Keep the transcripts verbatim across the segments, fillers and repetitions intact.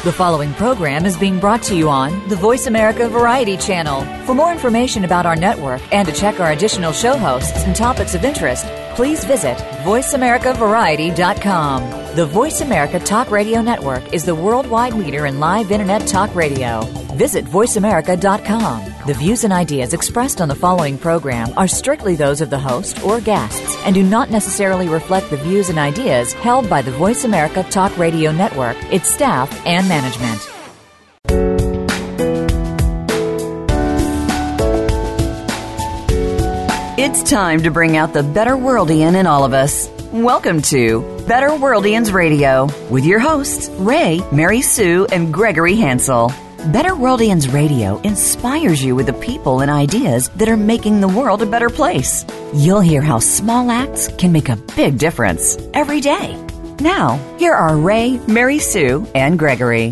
The following program is being brought to you on the Voice America Variety Channel. For more information about our network and to check our additional show hosts and topics of interest, please visit voice america variety dot com. The Voice America Talk Radio Network is the worldwide leader in live Internet talk radio. Visit voice america dot com. The views and ideas expressed on the following program are strictly those of the host or guests and do not necessarily reflect the views and ideas held by the Voice America Talk Radio Network, its staff, and management. It's time to bring out the Better Worldian in all of us. Welcome to Better Worldians Radio with your hosts, Ray, Mary Sue, and Gregory Hansel. Better Worldians Radio inspires you with the people and ideas that are making the world a better place. You'll hear how small acts can make a big difference every day. Now, here are Ray, Mary Sue, and Gregory.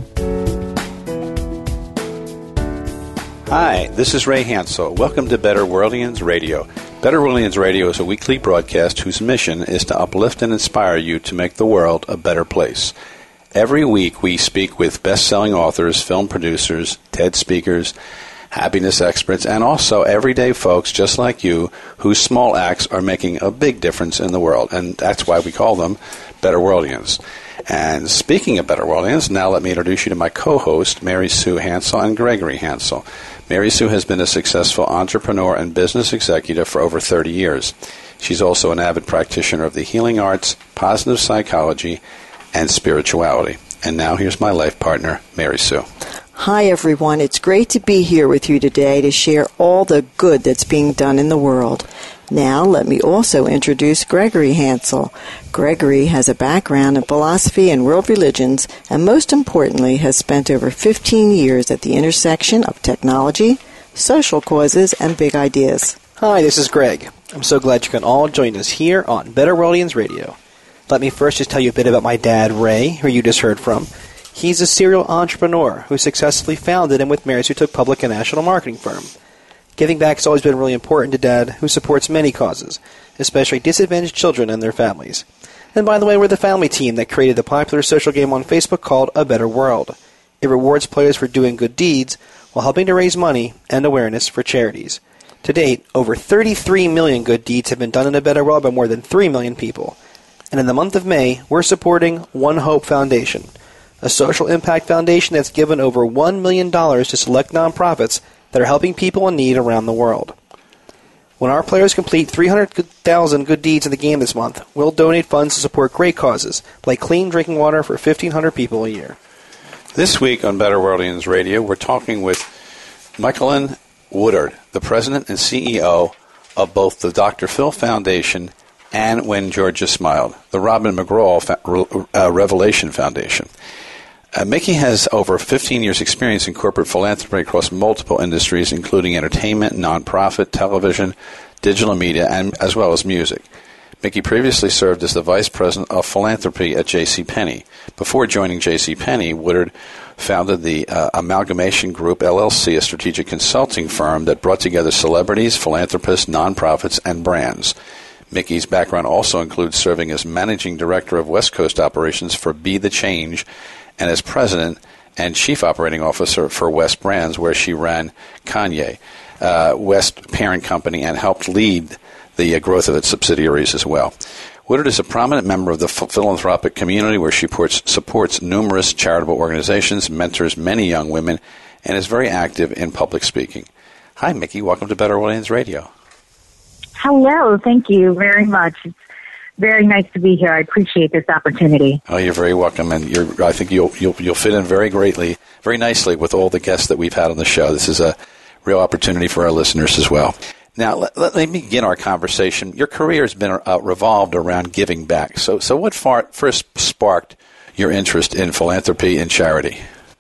Hi, this is Ray Hansel. Welcome to Better Worldians Radio. Better Worldians Radio is a weekly broadcast whose mission is to uplift and inspire you to make the world a better place. Every week we speak with best-selling authors, film producers, TED speakers, happiness experts, and also everyday folks just like you whose small acts are making a big difference in the world. And that's why we call them Better Worldians. And speaking of Better Worldians, now let me introduce you to my co-host, Mary Sue Hansel and Gregory Hansel. Mary Sue has been a successful entrepreneur and business executive for over thirty years. She's also an avid practitioner of the healing arts, positive psychology, and spirituality. And now here's my life partner, Mary Sue. Hi, everyone. It's great to be here with you today to share all the good that's being done in the world. Now, let me also introduce Gregory Hansel. Gregory has a background in philosophy and world religions, and most importantly, has spent over fifteen years at the intersection of technology, social causes, and big ideas. Hi, this is Greg. I'm so glad you can all join us here on Better Worldians Radio. Let me first just tell you a bit about my dad, Ray, who you just heard from. He's a serial entrepreneur who successfully founded and with Mary Sue took public a national marketing firm. Giving back has always been really important to Dad, who supports many causes, especially disadvantaged children and their families. And by the way, we're the family team that created the popular social game on Facebook called A Better World. It rewards players for doing good deeds while helping to raise money and awareness for charities. To date, over thirty-three million good deeds have been done in A Better World by more than three million people. And in the month of May, we're supporting One Hope Foundation, a social impact foundation that's given over one million dollars to select nonprofits that are helping people in need around the world. When our players complete three hundred thousand good deeds in the game this month, we'll donate funds to support great causes, like clean drinking water for fifteen hundred people a year. This week on Better Worldians Radio, we're talking with Michaelyn Woodard, the president and C E O of both the Doctor Phil Foundation and When Georgia Smiled, the Robin McGraw Fa- uh, Revelation Foundation. Uh, Mickey has over fifteen years' experience in corporate philanthropy across multiple industries, including entertainment, nonprofit, television, digital media, and as well as music. Mickey previously served as the vice president of philanthropy at JCPenney. Before joining JCPenney, Woodard founded the uh, Amalgamation Group, L L C, a strategic consulting firm that brought together celebrities, philanthropists, nonprofits, and brands. Mickey's background also includes serving as managing director of West Coast operations for Be The Change and as president and chief operating officer for West Brands, where she ran Kanye uh, West parent company and helped lead the uh, growth of its subsidiaries as well. Woodard is a prominent member of the ph- philanthropic community where she supports, supports numerous charitable organizations, mentors many young women, and is very active in public speaking. Hi, Mickey. Welcome to Better Worldians Radio. Hello. Thank you very much. It's very nice to be here. I appreciate this opportunity. Oh, you're very welcome, and you're, I think you'll, you'll you'll fit in very greatly, very nicely with all the guests that we've had on the show. This is a real opportunity for our listeners as well. Now, let, let me begin our conversation. Your career has been uh, revolved around giving back. So, so what far, first sparked your interest in philanthropy and charity?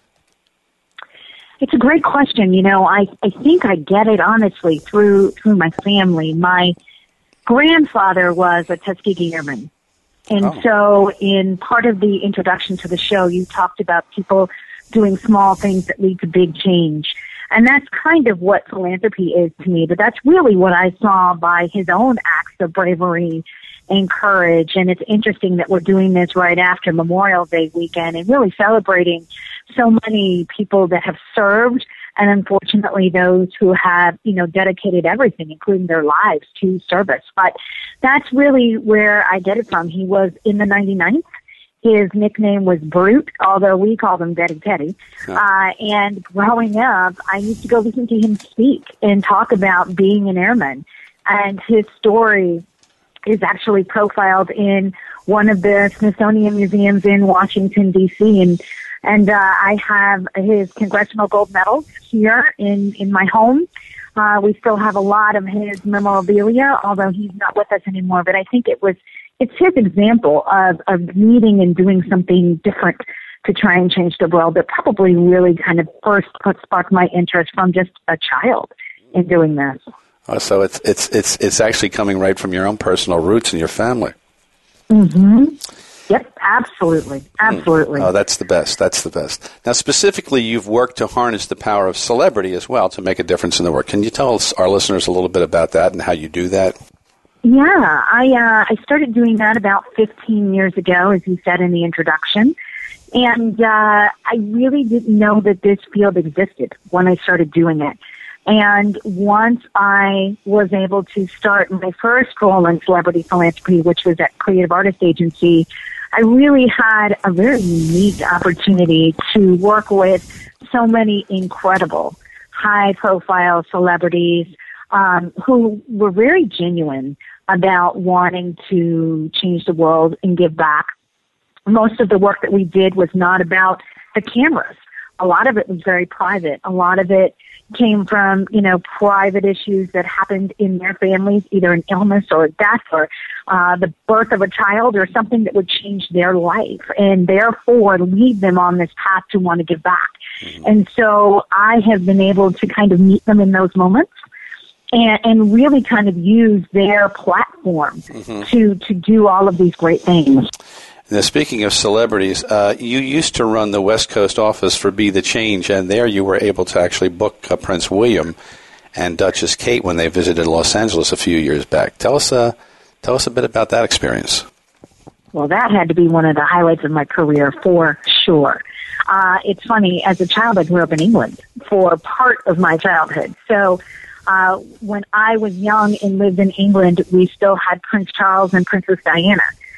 It's a great question. You know, I, I think I get it, honestly, through through my family. My grandfather was a Tuskegee Airman. And oh. so in part of the introduction to the show, you talked about people doing small things that lead to big change. And that's kind of what philanthropy is to me. But that's really what I saw by his own acts of bravery and courage. And it's interesting that we're doing this right after Memorial Day weekend and really celebrating so many people that have served, and unfortunately those who have, you know, dedicated everything, including their lives, to service. But that's really where I get it from. He was in the ninety-ninth. His nickname was Brute, although we called him Betty Teddy. Yeah. Uh, and growing up, I used to go listen to him speak and talk about being an airman. And his story is actually profiled in one of the Smithsonian museums in Washington, D C. And and uh, I have his Congressional Gold Medals here in, in my home. Uh, we still have a lot of his memorabilia, although he's not with us anymore. But I think it was it's his example of, of meeting and doing something different to try and change the world that probably really kind of first sparked my interest from just a child in doing this. Oh, so it's it's it's it's actually coming right from your own personal roots in your family. Mm-hmm. Yep, absolutely, absolutely. Mm. Oh, that's the best. That's the best. Now, specifically, you've worked to harness the power of celebrity as well to make a difference in the world. Can you tell us, our listeners, a little bit about that and how you do that? Yeah, I uh, I started doing that about fifteen years ago, as you said in the introduction. And uh, I really didn't know that this field existed when I started doing it. And once I was able to start my first role in celebrity philanthropy, which was at Creative Artist Agency, I really had a very unique opportunity to work with so many incredible high-profile celebrities um, who were very genuine about wanting to change the world and give back. Most of the work that we did was not about the cameras. A lot of it was very private. A lot of it came from, you know, private issues that happened in their families, either an illness or a death or uh, the birth of a child or something that would change their life and therefore lead them on this path to want to give back. Mm-hmm. And so I have been able to kind of meet them in those moments and, and really kind of use their platform mm-hmm. to, to do all of these great things. Now, speaking of celebrities, uh, you used to run the West Coast office for Be the Change, and there you were able to actually book uh, Prince William and Duchess Kate when they visited Los Angeles a few years back. Tell us, uh, tell us a bit about that experience. Well, that had to be one of the highlights of my career for sure. Uh, it's funny, as a child, I grew up in England for part of my childhood. So uh, when I was young and lived in England, we still had Prince Charles and Princess Diana.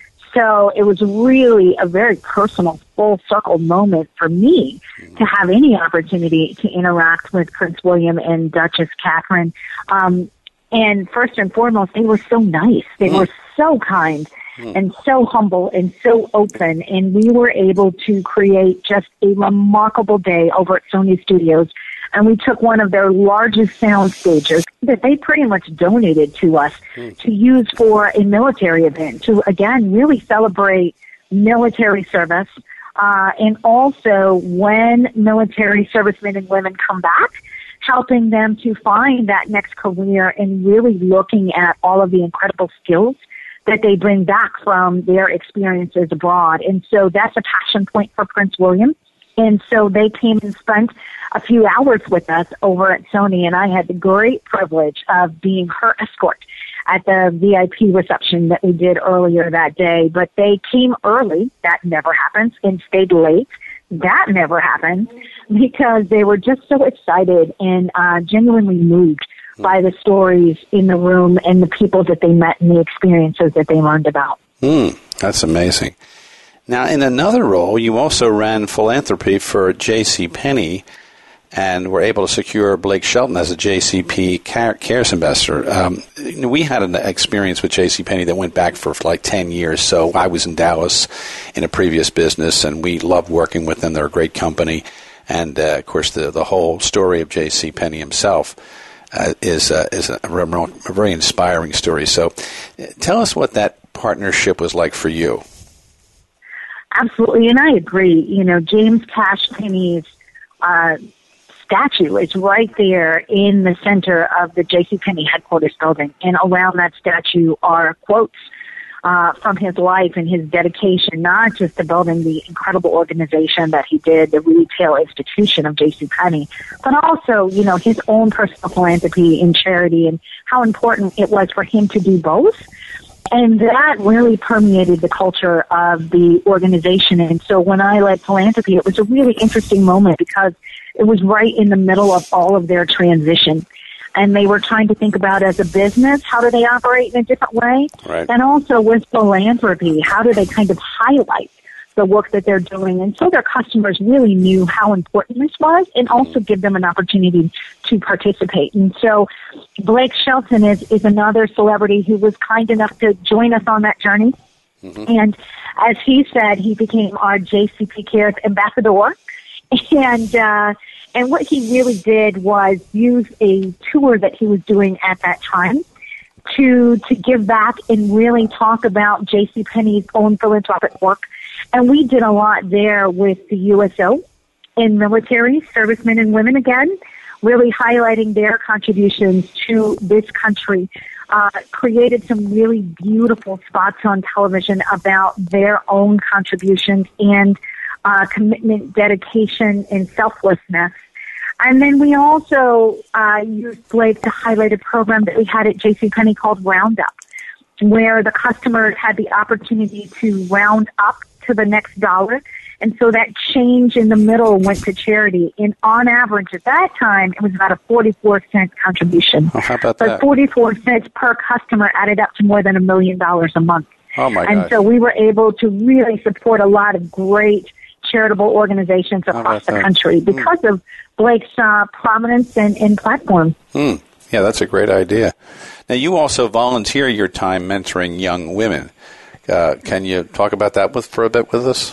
So it was really a very personal, full-circle moment for me to have any opportunity to interact with Prince William and Duchess Catherine. Um, and first and foremost, they were so nice. They mm. were so kind mm. and so humble and so open. And we were able to create just a remarkable day over at Sony Studios. And we took one of their largest sound stages that they pretty much donated to us mm. to use for a military event to, again, really celebrate military service. Uh, and also when military servicemen and women come back, helping them to find that next career and really looking at all of the incredible skills that they bring back from their experiences abroad. And so that's a passion point for Prince William. And so they came and spent a few hours with us over at Sony, and I had the great privilege of being her escort at the V I P reception that we did earlier that day. But they came early. That never happens. And stayed late. That never happens because they were just so excited and uh, genuinely moved by the stories in the room and the people that they met and the experiences that they learned about. Mm, that's amazing. Now, in another role, you also ran philanthropy for J C Penney and were able to secure Blake Shelton as a J C P Cares Ambassador. Um, we had an experience with J C Penney that went back for like ten years. So I was in Dallas in a previous business, and we loved working with them. They're a great company. And, uh, of course, the, the whole story of J C Penney himself uh, is, uh, is a, a very inspiring story. So uh, tell us what that partnership was like for you. Absolutely, and I agree. You know, James Cash Penney's uh, statue is right there in the center of the J C Penney headquarters building, and around that statue are quotes uh, from his life and his dedication, not just to building the incredible organization that he did, the retail institution of J C Penney, but also, you know, his own personal philanthropy and charity and how important it was for him to do both. And that really permeated the culture of the organization. And so when I led philanthropy, it was a really interesting moment because it was right in the middle of all of their transition. And they were trying to think about, as a business, how do they operate in a different way? Right. And also with philanthropy, how do they kind of highlight the work that they're doing? And so their customers really knew how important this was and also give them an opportunity to participate. And so Blake Shelton is, is another celebrity who was kind enough to join us on that journey. Mm-hmm. And as he said, he became our J C P Cares ambassador. And, uh, and what he really did was use a tour that he was doing at that time to, to give back and really talk about JCPenney's own philanthropic work. And we did a lot there with the U S O and military servicemen and women, again, really highlighting their contributions to this country. Uh, created some really beautiful spots on television about their own contributions and uh, commitment, dedication, and selflessness. And then we also uh, used Blake to highlight a program that we had at JCPenney called Roundup, where the customers had the opportunity to round up to the next dollar. And so that change in the middle went to charity. And on average at that time, it was about a forty-four cent contribution. Oh, how about but that? forty-four cents per customer added up to more than a million dollars a month. Oh, my And gosh. so we were able to really support a lot of great charitable organizations across the that? country because mm. of Blake's uh, prominence and, and platform. Mm. Yeah, that's a great idea. Now, you also volunteer your time mentoring young women. Uh, can you talk about that with for a bit with us?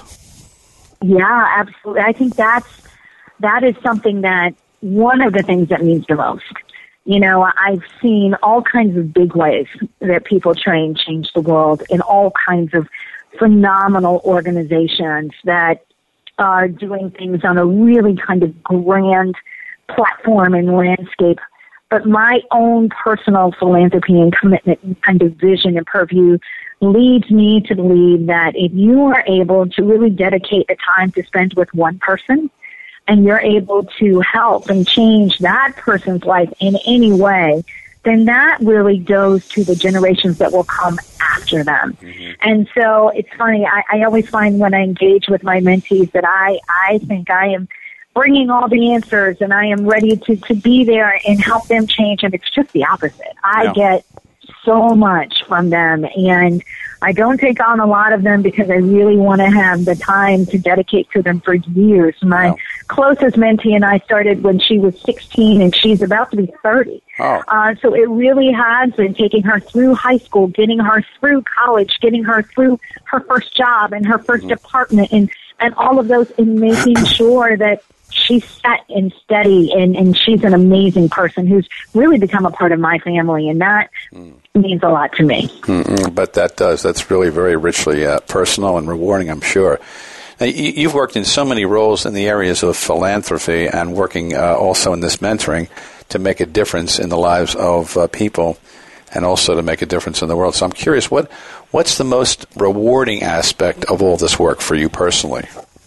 Yeah, absolutely. I think that's that is something that one of the things that means the most. You know, I've seen all kinds of big ways that people train change the world in all kinds of phenomenal organizations that are doing things on a really kind of grand platform and landscape. But my own personal philanthropy and commitment and kind of vision and purview leads me to believe that if you are able to really dedicate the time to spend with one person and you're able to help and change that person's life in any way, then that really goes to the generations that will come after them. Mm-hmm. And so it's funny, I, I always find when I engage with my mentees that I, I think I am bringing all the answers and I am ready to, to be there and help them change, and it's just the opposite. I yeah. get so much from them, and I don't take on a lot of them because I really want to have the time to dedicate to them for years. My wow. closest mentee and I started when she was sixteen, and she's about to be thirty. Oh. Uh, so it really has been taking her through high school, getting her through college, getting her through her first job and her first mm-hmm. apartment, and, and all of those, and making sure that she's set and steady, and, and she's an amazing person who's really become a part of my family, and that mm. means a lot to me. Mm-mm, but that does. That's really very richly uh, personal and rewarding, I'm sure. Now, you, you've worked in so many roles in the areas of philanthropy and working uh, also in this mentoring to make a difference in the lives of uh, people and also to make a difference in the world. So I'm curious, what what's the most rewarding aspect of all this work for you personally?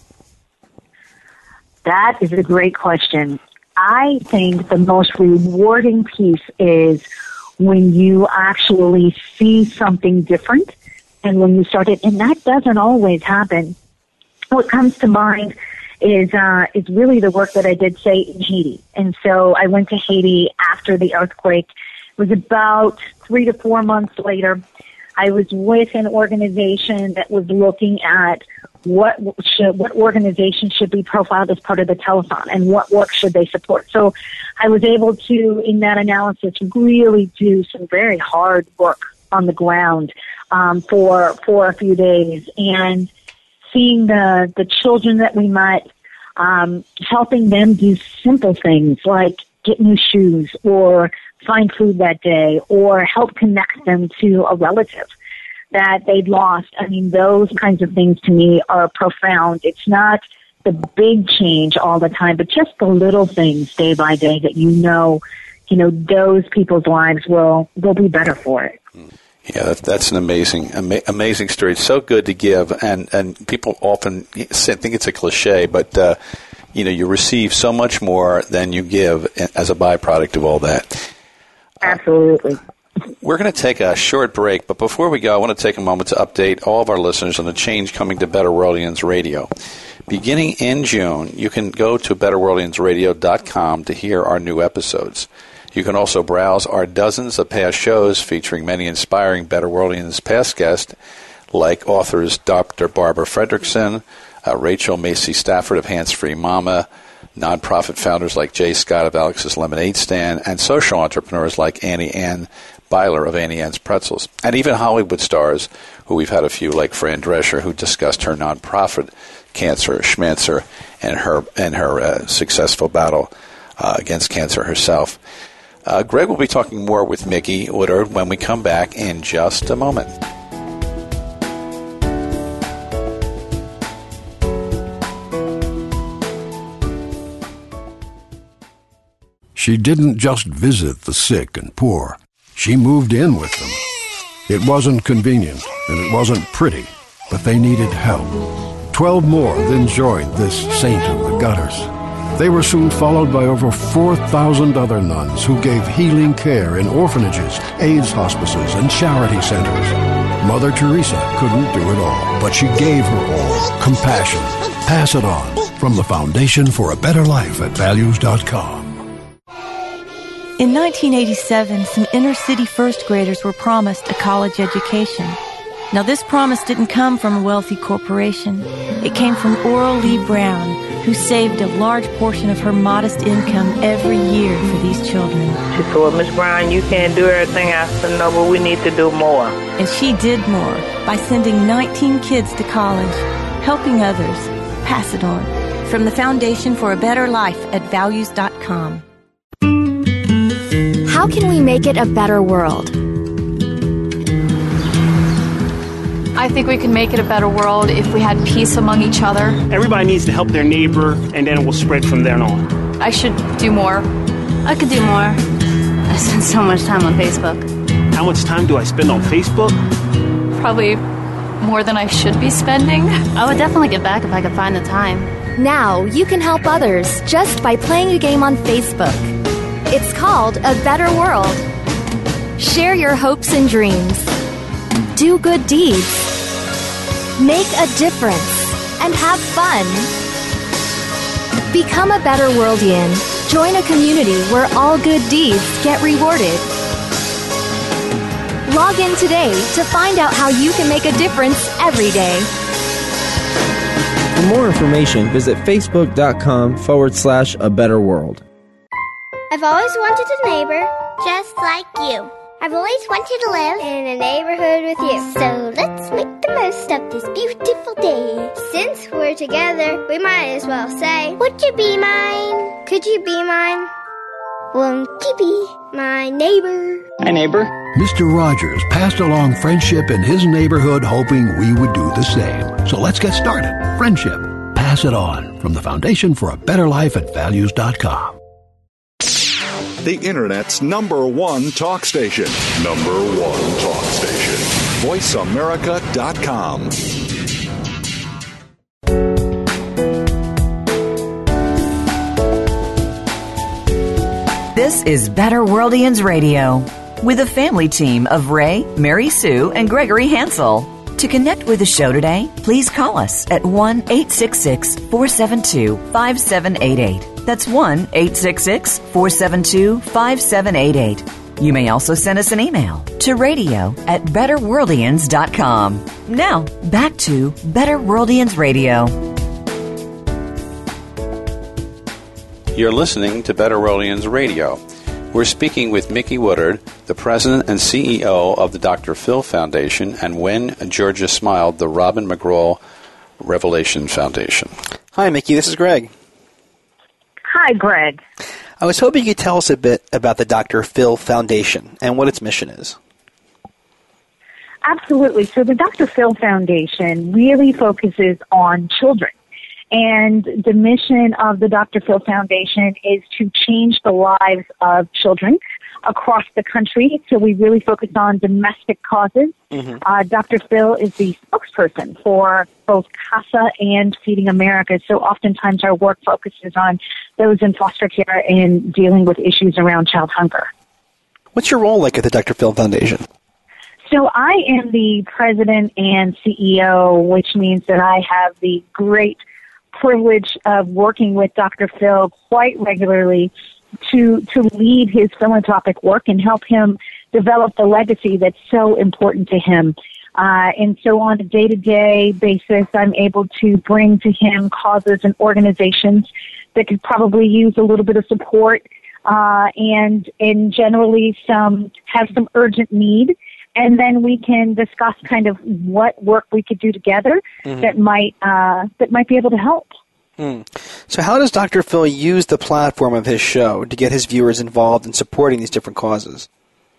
That is a great question. I think the most rewarding piece is when you actually see something different and when you start it, and that doesn't always happen. What comes to mind is uh, is really the work that I did, say, in Haiti. And so I went to Haiti after the earthquake. It was about three to four months later. I was with an organization that was looking at what should, what organization should be profiled as part of the telethon and what work should they support. So I was able to, in that analysis, really do some very hard work on the ground um, for for a few days, and seeing the, the children that we met, um, helping them do simple things like get new shoes or find food that day or help connect them to a relative that they'd lost. I mean, those kinds of things to me are profound. It's not the big change all the time, but just the little things day by day that you know, you know, those people's lives will, will be better for it. Yeah, that, that's an amazing, ama- amazing story. It's so good to give, and, and people often say, think it's a cliche, but, uh, you know, you receive so much more than you give as a byproduct of all that. Absolutely. We're going to take a short break, but before we go, I want to take a moment to update all of our listeners on the change coming to Better Worldians Radio. Beginning in June, you can go to better worldians radio dot com to hear our new episodes. You can also browse our dozens of past shows featuring many inspiring Better Worldians past guests, like authors Doctor Barbara Fredrickson, uh, Rachel Macy Stafford of Hands Free Mama, nonprofit founders like Jay Scott of Alex's Lemonade Stand, and social entrepreneurs like Annie Ann Byler of Annie Ann's Pretzels, and even Hollywood stars, who we've had a few, like Fran Drescher, who discussed her nonprofit cancer, Schmancer, and her and her uh, successful battle uh, against cancer herself. Uh, Greg will be talking more with Mickey Woodard when we come back in just a moment. She didn't just visit the sick and poor. She moved in with them. It wasn't convenient, and it wasn't pretty, but they needed help. Twelve more then joined this saint of the gutters. They were soon followed by over four thousand other nuns who gave healing care in orphanages, AIDS hospices, and charity centers. Mother Teresa couldn't do it all, but she gave her all. Compassion. Pass it on. From the Foundation for a Better Life at values dot com. In nineteen eighty-seven, some inner-city first graders were promised a college education. Now, this promise didn't come from a wealthy corporation. It came from Oral Lee Brown, who saved a large portion of her modest income every year for these children. She said, well, Miss Brown, you can't do everything. I said, no, but we need to do more. And she did more by sending nineteen kids to college, helping others. Pass it on. From the Foundation for a Better Life at values dot com. How can we make it a better world? I think we can make it a better world if we had peace among each other. Everybody needs to help their neighbor, and then it will spread from there on. I should do more. I could do more. I spend so much time on Facebook. How much time do I spend on Facebook? Probably more than I should be spending. I would definitely get back if I could find the time. Now you can help others just by playing a game on Facebook. It's called A Better World. Share your hopes and dreams. Do good deeds. Make a difference. And have fun. Become a better worldian. Join a community where all good deeds get rewarded. Log in today to find out how you can make a difference every day. For more information, visit facebook.com forward slash a better world. I've always wanted a neighbor just like you. I've always wanted to live in a neighborhood with you. So let's make the most of this beautiful day. Since we're together, we might as well say, would you be mine? Could you be mine? Won't you be my neighbor? Hi, neighbor. Mister Rogers passed along friendship in his neighborhood, hoping we would do the same. So let's get started. Friendship. Pass it on. From the Foundation for a Better Life at values dot com. The Internet's number one talk station. Number one talk station. voice america dot com. This is Better Worldians Radio with a family team of Ray, Mary Sue, and Gregory Hansel. To connect with the show today, please call us at one eight six six, four seven two, five seven eight eight. That's one eight six six, four seven two, five seven eight eight. You may also send us an email to radio at better worldians dot com. Now, back to Better Worldians Radio. You're listening to Better Worldians Radio. We're speaking with Mickey Woodard, the president and C E O of the Doctor Phil Foundation, and When Georgia Smiled, the Robin McGraw Revelation Foundation. Hi, Mickey. This is Greg. Hi, Greg. I was hoping you could tell us a bit about the Doctor Phil Foundation and what its mission is. Absolutely. So the Doctor Phil Foundation really focuses on children. And the mission of the Doctor Phil Foundation is to change the lives of children across the country. So we really focus on domestic causes. Mm-hmm. Uh, Doctor Phil is the spokesperson for both CASA and Feeding America. So oftentimes our work focuses on those in foster care and dealing with issues around child hunger. What's your role like at the Doctor Phil Foundation? So I am the president and C E O, which means that I have the great privilege of working with Doctor Phil quite regularly to to lead his philanthropic work and help him develop the legacy that's so important to him. Uh, and so on a day-to-day basis, I'm able to bring to him causes and organizations that could probably use a little bit of support uh, and and generally some have some urgent need. And then we can discuss kind of what work we could do together mm-hmm. that might uh, that might be able to help. Mm. So how does Doctor Phil use the platform of his show to get his viewers involved in supporting these different causes?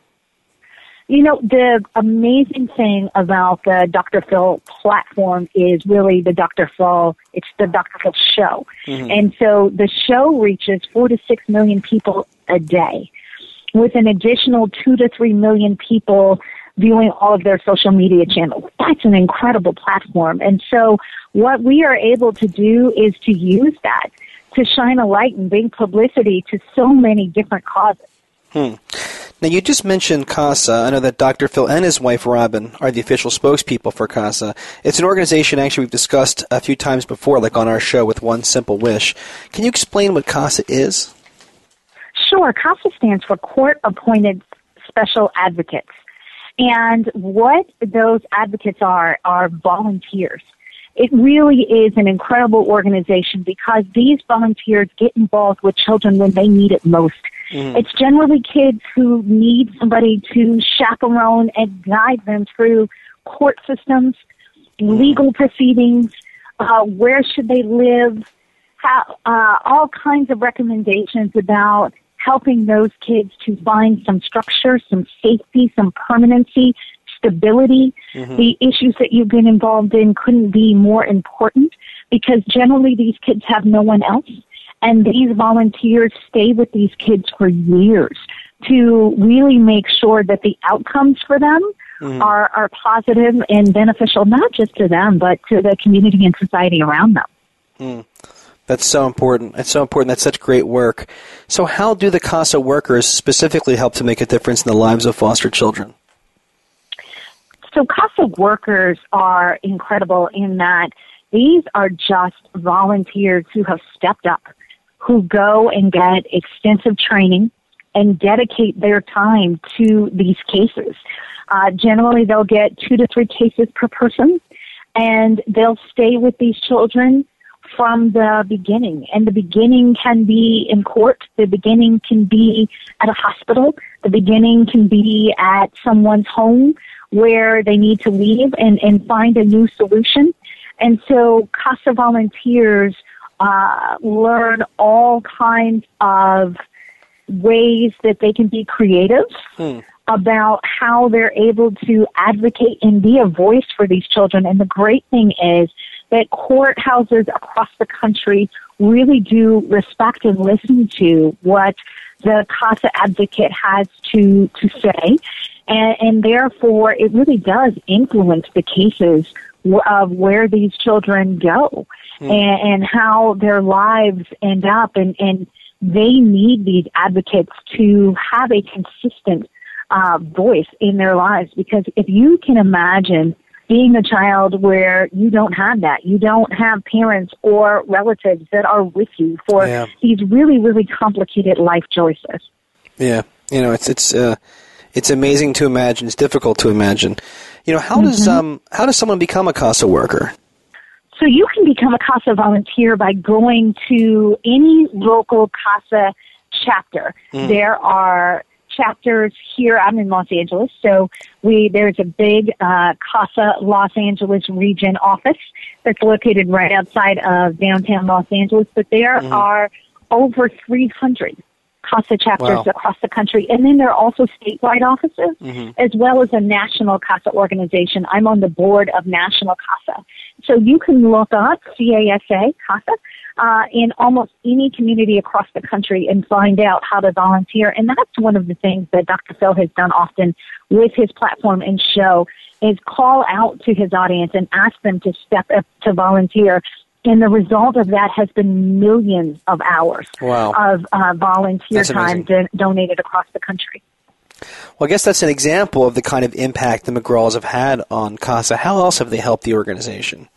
You know, the amazing thing about the Doctor Phil platform is really the Doctor Phil, it's the Doctor Phil show. Mm-hmm. And so the show reaches four to six million people a day, with an additional two to three million people viewing all of their social media channels. That's an incredible platform. And so what we are able to do is to use that to shine a light and bring publicity to so many different causes. Hmm. Now, you just mentioned CASA. I know that Doctor Phil and his wife, Robin, are the official spokespeople for CASA. It's an organization, actually, we've discussed a few times before, like on our show with One Simple Wish. Can you explain what CASA is? Sure. CASA stands for Court-Appointed Special Advocates. And what those advocates are, are volunteers. It really is an incredible organization because these volunteers get involved with children when they need it most. Mm. It's generally kids who need somebody to chaperone and guide them through court systems, legal proceedings, uh, where should they live, how, uh, all kinds of recommendations about helping those kids to find some structure, some safety, some permanency, stability. Mm-hmm. The issues that you've been involved in couldn't be more important because generally these kids have no one else. And these volunteers stay with these kids for years to really make sure that the outcomes for them mm-hmm. are, are positive and beneficial, not just to them, but to the community and society around them. Mm. That's so important. It's so important. That's such great work. So how do the CASA workers specifically help to make a difference in the lives of foster children? So CASA workers are incredible in that these are just volunteers who have stepped up, who go and get extensive training and dedicate their time to these cases. Uh, generally, they'll get two to three cases per person, and they'll stay with these children from the beginning. And the beginning can be in court. The beginning can be at a hospital. The beginning can be at someone's home where they need to leave and, and find a new solution. And so CASA volunteers uh, learn all kinds of ways that they can be creative hmm. about how they're able to advocate and be a voice for these children. And the great thing is that courthouses across the country really do respect and listen to what the CASA advocate has to, to say. And, and therefore, it really does influence the cases of where these children go mm. and, and how their lives end up. And, and they need these advocates to have a consistent uh, voice in their lives. Because if you can imagine being a child where you don't have that, you don't have parents or relatives that are with you for yeah. these really, really complicated life choices. Yeah, you know, it's it's uh, it's amazing to imagine. It's difficult to imagine. You know, how mm-hmm. does um how does someone become a CASA worker? So you can become a CASA volunteer by going to any local CASA chapter. Mm. There are chapters here. I'm in Los Angeles, so we there's a big uh, CASA Los Angeles region office that's located right outside of downtown Los Angeles. But there mm-hmm. are over three hundred CASA chapters wow. across the country, and then there are also statewide offices, mm-hmm. as well as a national CASA organization. I'm on the board of National CASA, so you can look up C A S A CASA. Uh, in almost any community across the country and find out how to volunteer. And that's one of the things that Doctor Phil has done often with his platform and show is call out to his audience and ask them to step up to volunteer. And the result of that has been millions of hours wow. of uh, volunteer time do- donated across the country. Well, I guess that's an example of the kind of impact the McGraws have had on CASA. How else have they helped the organization?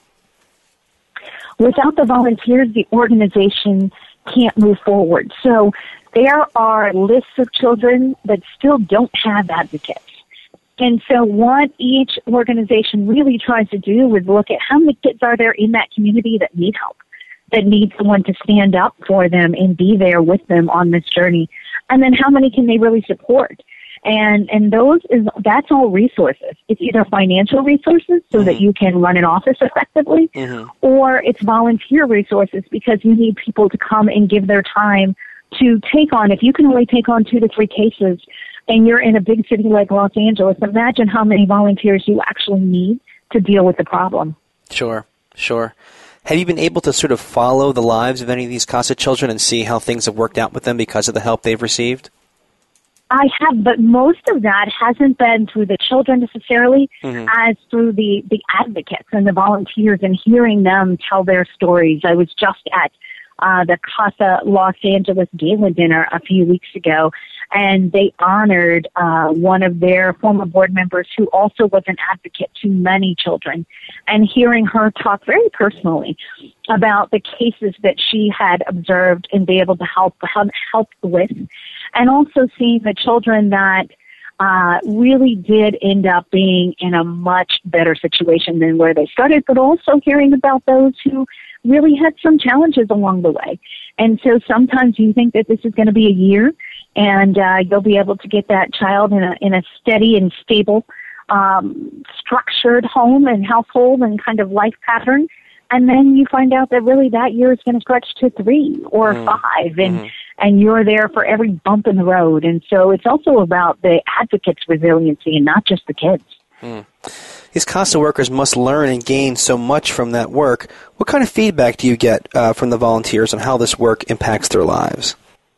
Without the volunteers, the organization can't move forward. So there are lists of children that still don't have advocates. And so what each organization really tries to do is look at how many kids are there in that community that need help, that need someone to stand up for them and be there with them on this journey. And then how many can they really support? And and those is that's all resources. It's either financial resources so mm-hmm. that you can run an office effectively, mm-hmm. or it's volunteer resources because you need people to come and give their time to take on. If you can only take on two to three cases and you're in a big city like Los Angeles, imagine how many volunteers you actually need to deal with the problem. Sure, sure. Have you been able to sort of follow the lives of any of these CASA children and see how things have worked out with them because of the help they've received? I have, but most of that hasn't been through the children necessarily, mm-hmm. as through the, the advocates and the volunteers and hearing them tell their stories. I was just at uh, the CASA Los Angeles Gala dinner a few weeks ago, and they honored uh, one of their former board members who also was an advocate to many children, and hearing her talk very personally about the cases that she had observed and be able to help help with. And also seeing the children that uh, really did end up being in a much better situation than where they started, but also hearing about those who really had some challenges along the way. And so sometimes you think that this is going to be a year, and uh, you'll be able to get that child in a in a steady and stable, um, structured home and household and kind of life pattern. And then you find out that really that year is going to stretch to three or mm. five, and mm-hmm. and you're there for every bump in the road. And so it's also about the advocates' resiliency and not just the kids. Mm. These CASA workers must learn and gain so much from that work. What kind of feedback do you get uh, from the volunteers on how this work impacts their lives?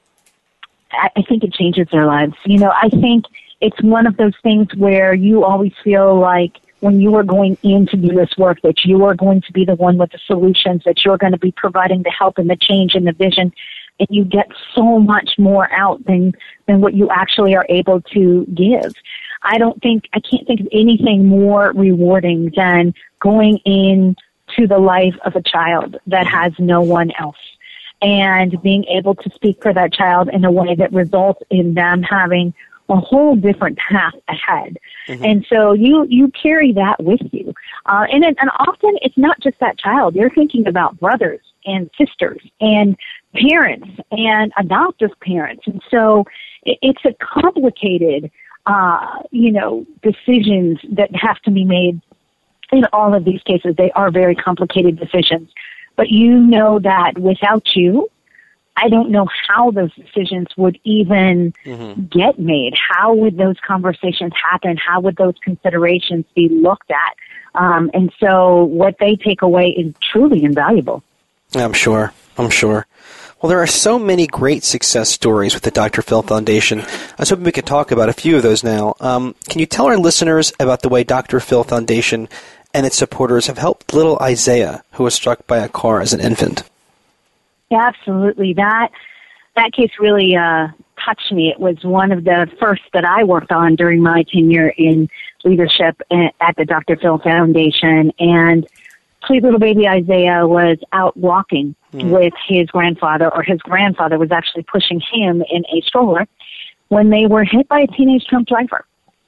I think it changes their lives. You know, I think it's one of those things where you always feel like when you are going in to do this work, that you are going to be the one with the solutions, that you're going to be providing the help and the change and the vision, and you get so much more out than, than what you actually are able to give. I don't think, I can't think of anything more rewarding than going in to the life of a child that has no one else, and being able to speak for that child in a way that results in them having a whole different path ahead. Mm-hmm. And so you, you carry that with you. Uh, and, it, and often it's not just that child. You're thinking about brothers and sisters and parents and adoptive parents. And so it, it's a complicated, uh, you know, decisions that have to be made in all of these cases. They are very complicated decisions. But you know that without you, I don't know how those decisions would even mm-hmm. get made. How would those conversations happen? How would those considerations be looked at? Um, and so what they take away is truly invaluable. I'm sure. I'm sure. Well, there are so many great success stories with the Doctor Phil Foundation. I was hoping we could talk about a few of those now. Um, can you tell our listeners about the way Doctor Phil Foundation and its supporters have helped little Isaiah, who was struck by a car as an infant? Yeah, absolutely. That that case really uh, touched me. It was one of the first that I worked on during my tenure in leadership at the Doctor Phil Foundation. And sweet little baby Isaiah was out walking mm. with his grandfather, or his grandfather was actually pushing him in a stroller when they were hit by a teenage drunk driver.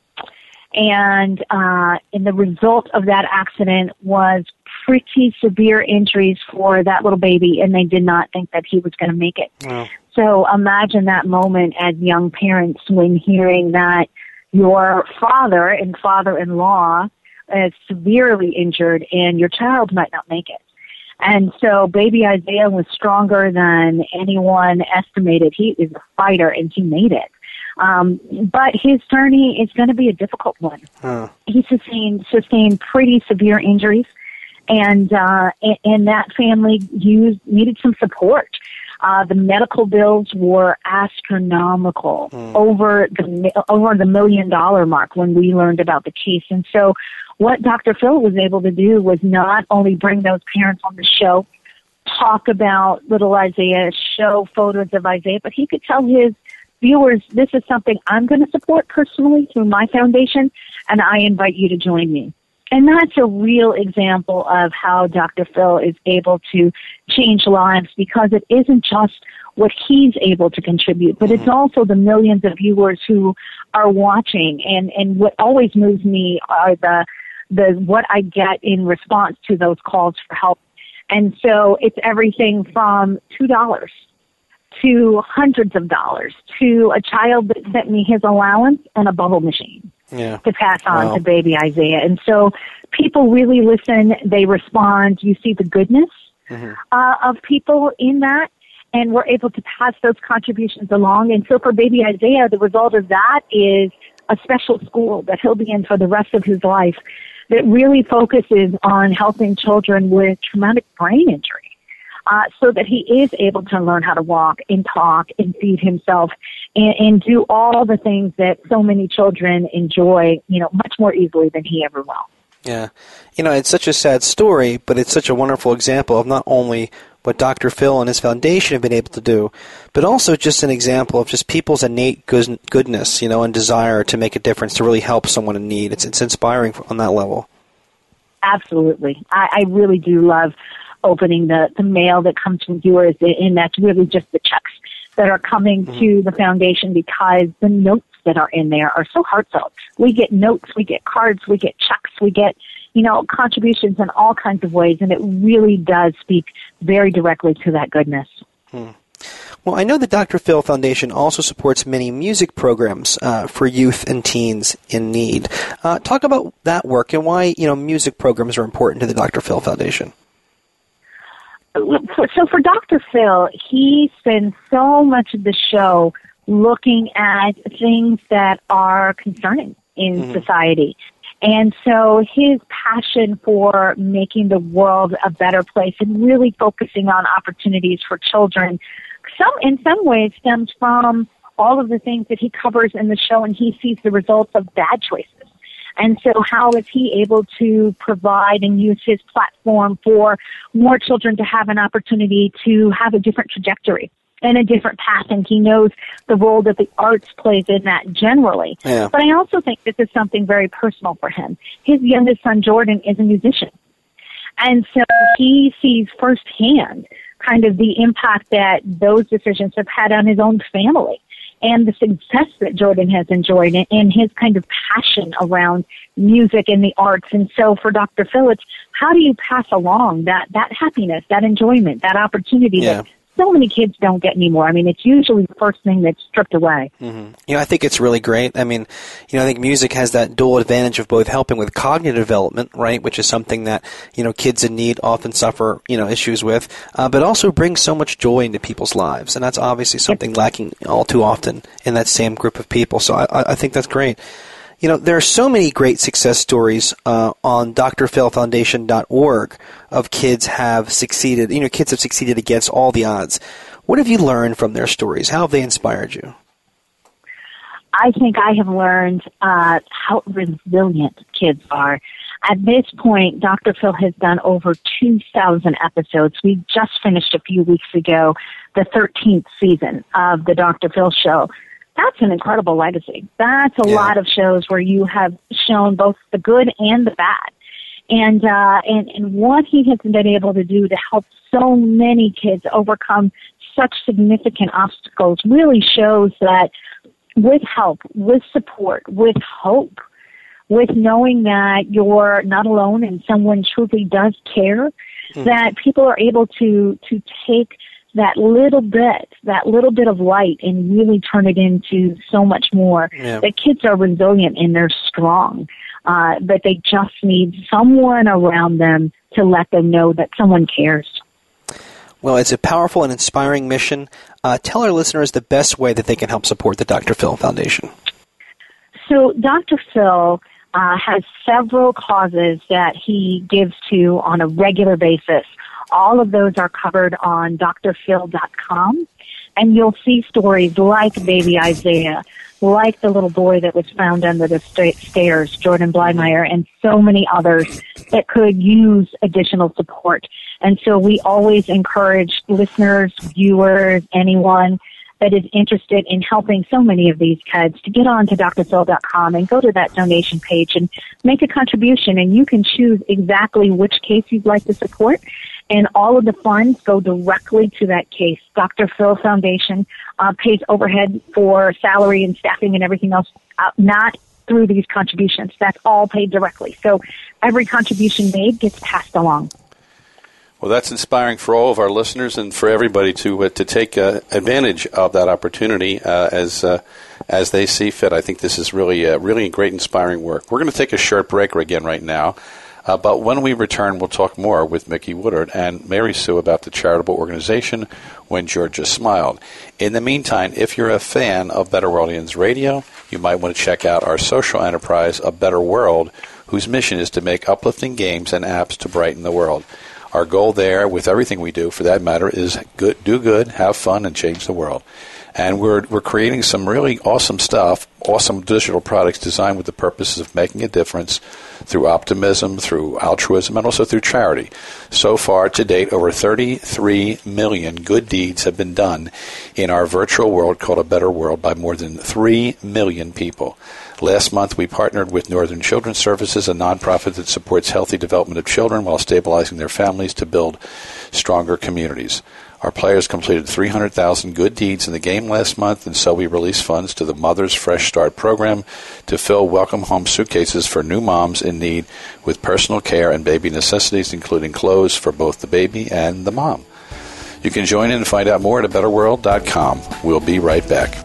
And uh, and the result of that accident was pretty severe injuries for that little baby, and they did not think that he was going to make it. Wow. So imagine that moment as young parents when hearing that your father and father-in-law is severely injured and your child might not make it. And so baby Isaiah was stronger than anyone estimated. He is a fighter, and he made it. Um, but his journey is going to be a difficult one. Huh. He sustained, sustained pretty severe injuries, and, uh, and, and that family used, needed some support. Uh, the medical bills were astronomical, mm. over the, over the million dollar mark when we learned about the case. And so what Doctor Phil was able to do was not only bring those parents on the show, talk about little Isaiah, show photos of Isaiah, but he could tell his viewers, this is something I'm going to support personally through my foundation, and I invite you to join me. And that's a real example of how Doctor Phil is able to change lives, because it isn't just what he's able to contribute, but it's also the millions of viewers who are watching. And, and what always moves me are the, the, what I get in response to those calls for help. And so it's everything from two dollars to hundreds of dollars to a child that sent me his allowance and a bubble machine yeah. to pass on wow. to baby Isaiah. And so people really listen, they respond. You see the goodness mm-hmm. uh, of people in that, and we're able to pass those contributions along. And so for baby Isaiah, the result of that is a special school that he'll be in for the rest of his life that really focuses on helping children with traumatic brain injury. Uh, so that he is able to learn how to walk and talk and feed himself and, and do all the things that so many children enjoy, you know, much more easily than he ever will. Yeah. You know, it's such a sad story, but it's such a wonderful example of not only what Doctor Phil and his foundation have been able to do, but also just an example of just people's innate good, goodness, you know, and desire to make a difference, to really help someone in need. It's, it's inspiring on that level. Absolutely. I, I really do love opening the, the mail that comes from viewers, and that's really just the checks that are coming mm-hmm. to the foundation, because the notes that are in there are so heartfelt. We get notes, we get cards, we get checks, we get, you know, contributions in all kinds of ways, and it really does speak very directly to that goodness. Hmm. Well, I know the Doctor Phil Foundation also supports many music programs uh, for youth and teens in need. Uh, talk about that work and why, you know, music programs are important to the Doctor Phil Foundation. So for Doctor Phil, he spends so much of the show looking at things that are concerning in mm-hmm. society. And so his passion for making the world a better place and really focusing on opportunities for children, some in some ways stems from all of the things that he covers in the show, and he sees the results of bad choices. And so how is he able to provide and use his platform for more children to have an opportunity to have a different trajectory and a different path? And he knows the role that the arts plays in that generally. Yeah. But I also think this is something very personal for him. His youngest son, Jordan, is a musician. And so he sees firsthand kind of the impact that those decisions have had on his own family, and the success that Jordan has enjoyed, and his kind of passion around music and the arts. And so for Doctor Phil, it's how do you pass along that, that happiness, that enjoyment, that opportunity yeah. that so many kids don't get anymore. I mean, it's usually the first thing that's stripped away. Mm-hmm. You know, I think it's really great. I mean, you know, I think music has that dual advantage of both helping with cognitive development, right, which is something that, you know, kids in need often suffer, you know, issues with, uh, but also brings so much joy into people's lives. And that's obviously something lacking all too often in that same group of people. So I, I think that's great. You know, there are so many great success stories uh, on D R phil foundation dot org of kids have succeeded, you know, kids have succeeded against all the odds. What have you learned from their stories? How have they inspired you? I think I have learned uh, how resilient kids are. At this point, Doctor Phil has done over two thousand episodes. We just finished a few weeks ago the thirteenth season of the Doctor Phil Show. That's an incredible legacy. That's a yeah. lot of shows where you have shown both the good and the bad. And, uh, and, and what he has been able to do to help so many kids overcome such significant obstacles really shows that with help, with support, with hope, with knowing that you're not alone and someone truly does care, mm-hmm. that people are able to, to take that little bit, that little bit of light and really turn it into so much more. Yeah. That kids are resilient and they're strong, uh, but they just need someone around them to let them know that someone cares. Well, it's a powerful and inspiring mission. Uh, tell our listeners the best way that they can help support the Doctor Phil Foundation. So Doctor Phil uh, has several causes that he gives to on a regular basis. All of those are covered on D R phil dot com, and you'll see stories like baby Isaiah, like the little boy that was found under the sta- stairs, Jordan Blymeyer, and so many others that could use additional support. And so we always encourage listeners, viewers, anyone that is interested in helping so many of these kids to get on to D R phil dot com and go to that donation page and make a contribution, and you can choose exactly which case you'd like to support, and all of the funds go directly to that case. Doctor Phil Foundation uh, pays overhead for salary and staffing and everything else, uh, not through these contributions. That's all paid directly. So every contribution made gets passed along. Well, that's inspiring for all of our listeners and for everybody to uh, to take uh, advantage of that opportunity uh, as uh, as they see fit. I think this is really uh, really great, inspiring work. We're going to take a short break again right now, uh, but when we return, we'll talk more with Mickey Woodard and Mary Sue about the charitable organization When Georgia Smiled. In the meantime, if you're a fan of Better Worldians Radio, you might want to check out our social enterprise, A Better World, whose mission is to make uplifting games and apps to brighten the world. Our goal there, with everything we do, for that matter, is good, do good, have fun, and change the world. And we're we're creating some really awesome stuff, awesome digital products designed with the purposes of making a difference through optimism, through altruism, and also through charity. So far, to date, over thirty-three million good deeds have been done in our virtual world called A Better World by more than three million people. Last month, we partnered with Northern Children's Services, a nonprofit that supports healthy development of children while stabilizing their families to build stronger communities. Our players completed three hundred thousand good deeds in the game last month, and so we released funds to the Mother's Fresh Start program to fill welcome home suitcases for new moms in need with personal care and baby necessities, including clothes for both the baby and the mom. You can join in and find out more at a better world dot com. We'll be right back.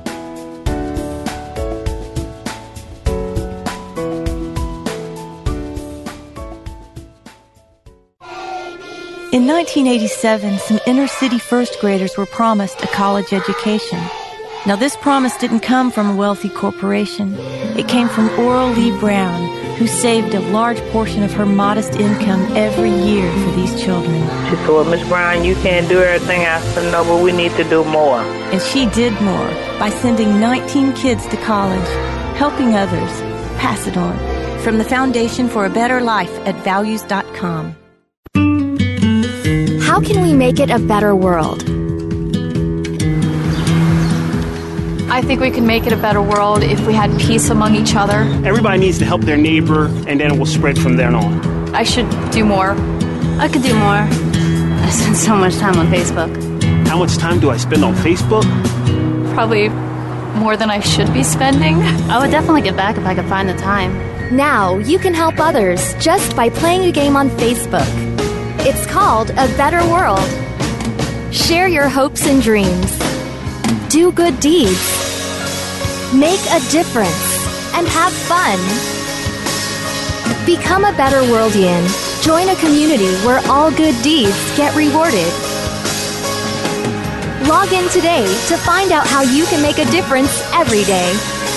In nineteen eighty-seven, some inner-city first graders were promised a college education. Now, this promise didn't come from a wealthy corporation. It came from Oral Lee Brown, who saved a large portion of her modest income every year for these children. She said, well, Miss Brown, you can't do everything I said, no, but we need to do more. And she did more by sending nineteen kids to college, helping others. Pass it on. From the Foundation for a Better Life at values dot com. How can we make it a better world? I think we can make it a better world if we had peace among each other. Everybody needs to help their neighbor, and then it will spread from there on. I should do more. I could do more. I spend so much time on Facebook. How much time do I spend on Facebook? Probably more than I should be spending. I would definitely get back if I could find the time. Now you can help others just by playing a game on Facebook. It's called A Better World. Share your hopes and dreams. Do good deeds. Make a difference. And have fun. Become a Better Worldian. Join a community where all good deeds get rewarded. Log in today to find out how you can make a difference every day.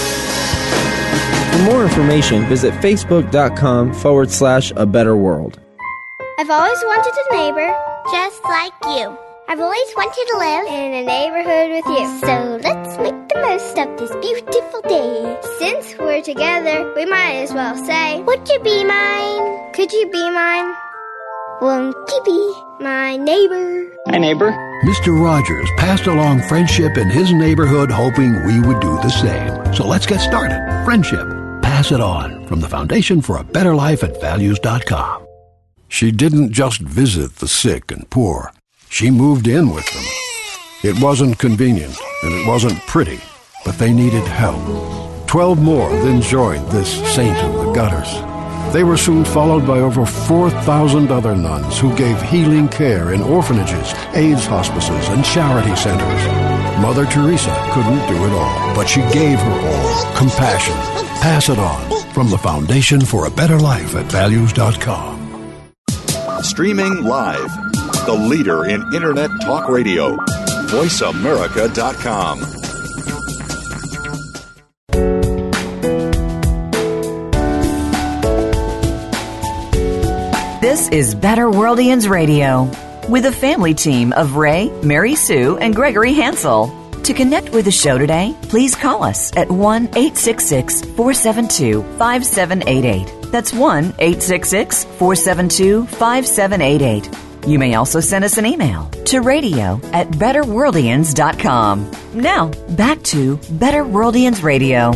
For more information, visit facebook.com forward slash a better world. I've always wanted a neighbor just like you. I've always wanted to live in a neighborhood with you. So let's make the most of this beautiful day. Since we're together, we might as well say, would you be mine? Could you be mine? Won't you be my neighbor? Hi, neighbor. Mister Rogers passed along friendship in his neighborhood, hoping we would do the same. So let's get started. Friendship. Pass it on. From the Foundation for a Better Life at values dot com. She didn't just visit the sick and poor. She moved in with them. It wasn't convenient, and it wasn't pretty, but they needed help. Twelve more then joined this saint of the gutters. They were soon followed by over four thousand other nuns who gave healing care in orphanages, AIDS hospices, and charity centers. Mother Teresa couldn't do it all, but she gave her all. Compassion. Pass it on. From the Foundation for a Better Life at values dot com. Streaming live. The leader in Internet talk radio. voice america dot com. This is Better Worldians Radio with a family team of Ray, Mary Sue, and Gregory Hansel. To connect with the show today, please call us at one eight six six, four seven two, five seven eight eight. That's one eight six six, four seven two, five seven eight eight. You may also send us an email to radio at better worldians dot com. Now, back to Better Worldians Radio.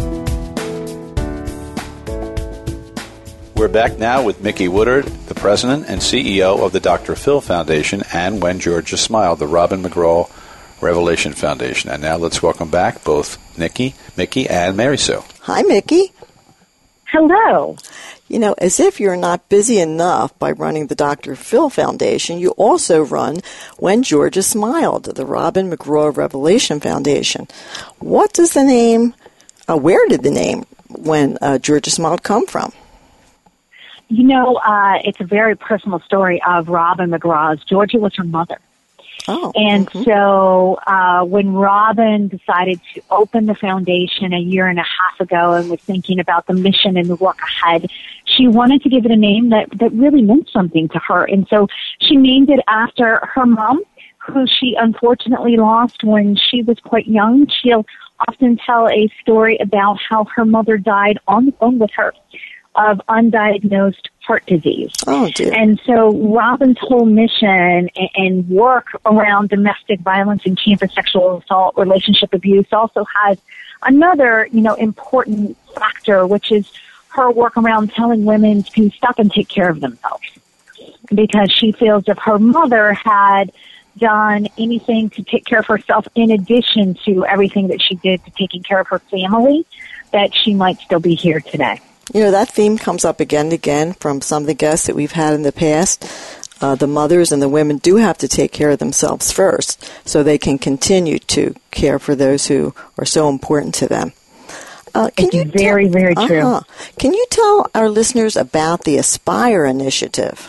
We're back now with Mickey Woodard, the president and C E O of the Doctor Phil Foundation, and When Georgia Smiled, the Robin McGraw Revelation Foundation. And now let's welcome back both Nikki, Mickey, and Mary Sue. Hi, Mickey. Hello. You know, as if you're not busy enough by running the Doctor Phil Foundation, you also run When Georgia Smiled, the Robin McGraw Revelation Foundation. What does the name, uh, where did the name When uh, Georgia Smiled come from? You know, uh, it's a very personal story of Robin McGraw's. Georgia was her mother. Oh, and mm-hmm. so uh, when Robin decided to open the foundation a year and a half ago and was thinking about the mission and the work ahead, she wanted to give it a name that, that really meant something to her. And so she named it after her mom, who she unfortunately lost when she was quite young. She'll often tell a story about how her mother died on the phone with her of undiagnosed heart disease. Oh, dear. And so Robin's whole mission and, and work around domestic violence and campus sexual assault, relationship abuse also has another, you know, important factor, which is her work around telling women to stop and take care of themselves. Because she feels if her mother had done anything to take care of herself in addition to everything that she did to taking care of her family, that she might still be here today. You know, that theme comes up again and again from some of the guests that we've had in the past. Uh, the mothers and the women do have to take care of themselves first so they can continue to care for those who are so important to them. Uh, can it's you very, tell, very true. Uh-huh. Can you tell our listeners about the Aspire initiative?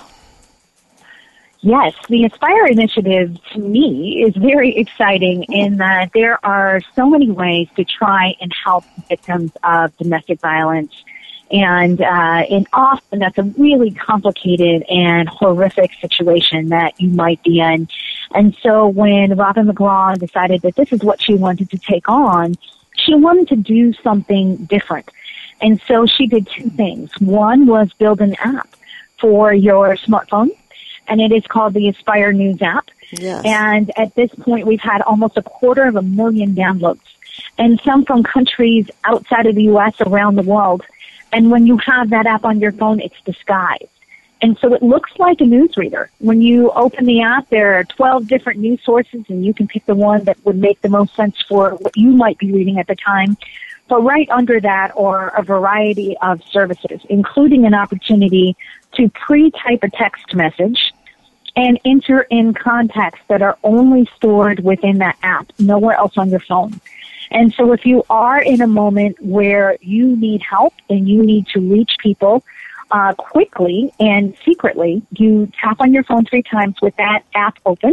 Yes, the Aspire initiative, to me, is very exciting in that there are so many ways to try and help victims of domestic violence. And, uh, and often that's a really complicated and horrific situation that you might be in. And so when Robin McGraw decided that this is what she wanted to take on, she wanted to do something different. And so she did two things. One was build an app for your smartphone, and it is called the Aspire News app. Yes. And at this point, we've had almost a quarter of a million downloads, and some from countries outside of the U S, around the world. And when you have that app on your phone, it's disguised. And so it looks like a newsreader. When you open the app, there are twelve different news sources, and you can pick the one that would make the most sense for what you might be reading at the time. But right under that are a variety of services, including an opportunity to pre-type a text message and enter in contacts that are only stored within that app, nowhere else on your phone. And so if you are in a moment where you need help and you need to reach people uh, quickly and secretly, you tap on your phone three times with that app open,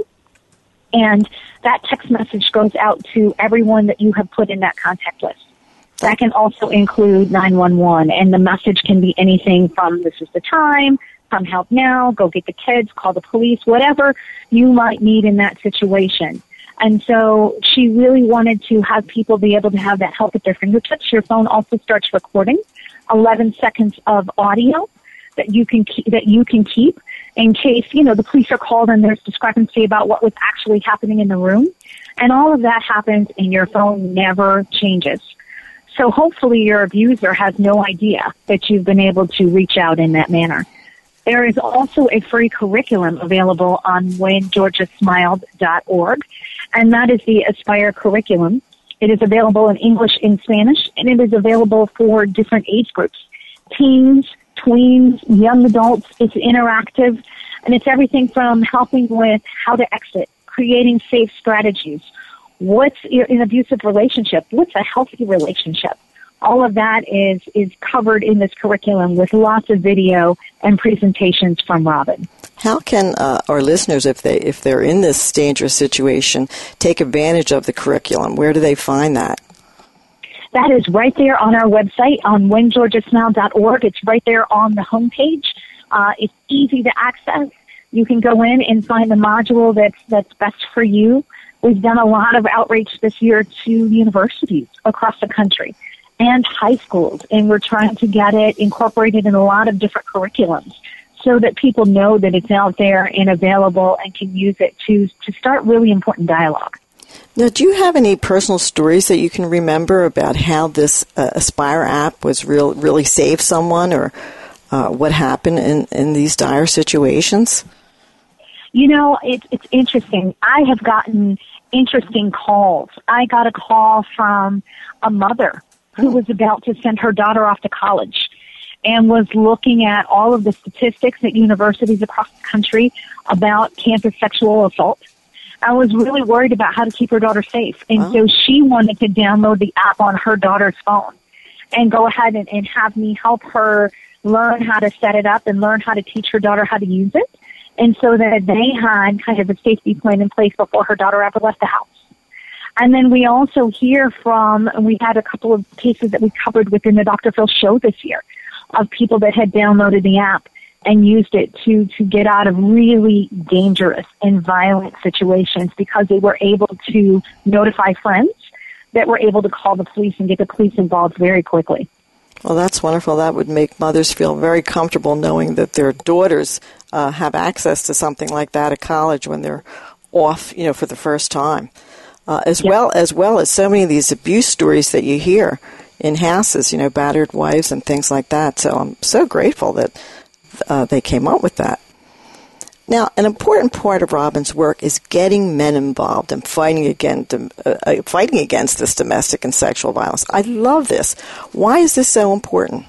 and that text message goes out to everyone that you have put in that contact list. That can also include nine one one, and the message can be anything from this is the time, come help now, go get the kids, call the police, whatever you might need in that situation. And so she really wanted to have people be able to have that help at their fingertips. Your phone also starts recording eleven seconds of audio that you can keep, that you can keep in case, you know, the police are called and there's discrepancy about what was actually happening in the room. And all of that happens and your phone never changes. So hopefully your abuser has no idea that you've been able to reach out in that manner. There is also a free curriculum available on when georgia smiled dot org, and that is the Aspire curriculum. It is available in English and Spanish, and it is available for different age groups, teens, tweens, young adults. It's interactive, and it's everything from helping with how to exit, creating safe strategies, what's an abusive relationship, what's a healthy relationship. All of that is, is covered in this curriculum with lots of video and presentations from Robin. How can uh, our listeners, if they if they're in this dangerous situation, take advantage of the curriculum? Where do they find that? That is right there on our website on when georgia smile dot org. It's right there on the homepage. Uh, it's easy to access. You can go in and find the module that's that's best for you. We've done a lot of outreach this year to universities across the country and high schools, and we're trying to get it incorporated in a lot of different curriculums. so that people know that it's out there and available and can use it to, to start really important dialogue. Now, do you have any personal stories that you can remember about how this uh, Aspire app was real, really saved someone, or uh, what happened in, in these dire situations? You know, it, it's interesting. I have gotten interesting calls. I got a call from a mother who was about to send her daughter off to college and was looking at all of the statistics at universities across the country about campus sexual assault. I was really worried about how to keep her daughter safe. And oh. so she wanted to download the app on her daughter's phone and go ahead and, and have me help her learn how to set it up and learn how to teach her daughter how to use it. And so that they had kind of a safety plan in place before her daughter ever left the house. And then we also hear from, and we had a couple of cases that we covered within the Doctor Phil show this year of people that had downloaded the app and used it to, to get out of really dangerous and violent situations because they were able to notify friends that were able to call the police and get the police involved very quickly. Well, that's wonderful. That would make mothers feel very comfortable knowing that their daughters uh, have access to something like that at college when they're off, you know, for the first time. Uh, as yep. well as well as so many of these abuse stories that you hear in houses, you know, battered wives and things like that. So I'm so grateful that uh, they came up with that. Now, an important part of Robin's work is getting men involved and fighting against, uh, fighting against this domestic and sexual violence. I love this. Why is this so important?